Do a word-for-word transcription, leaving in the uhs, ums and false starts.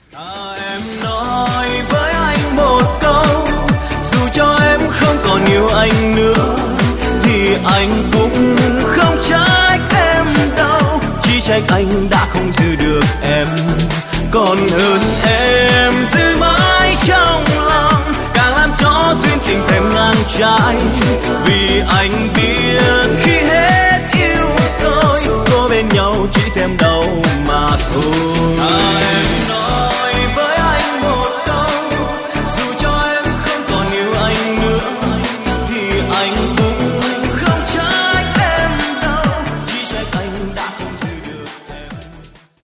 À, em nói với anh một câu, dù cho em không còn yêu anh nữa thì anh cũng không trách em đâu, chỉ trách anh đã không giữ được em, còn hơn em giữ mãi trong lòng, càng làm cho duyên tình thêm ngang trái, vì anh biết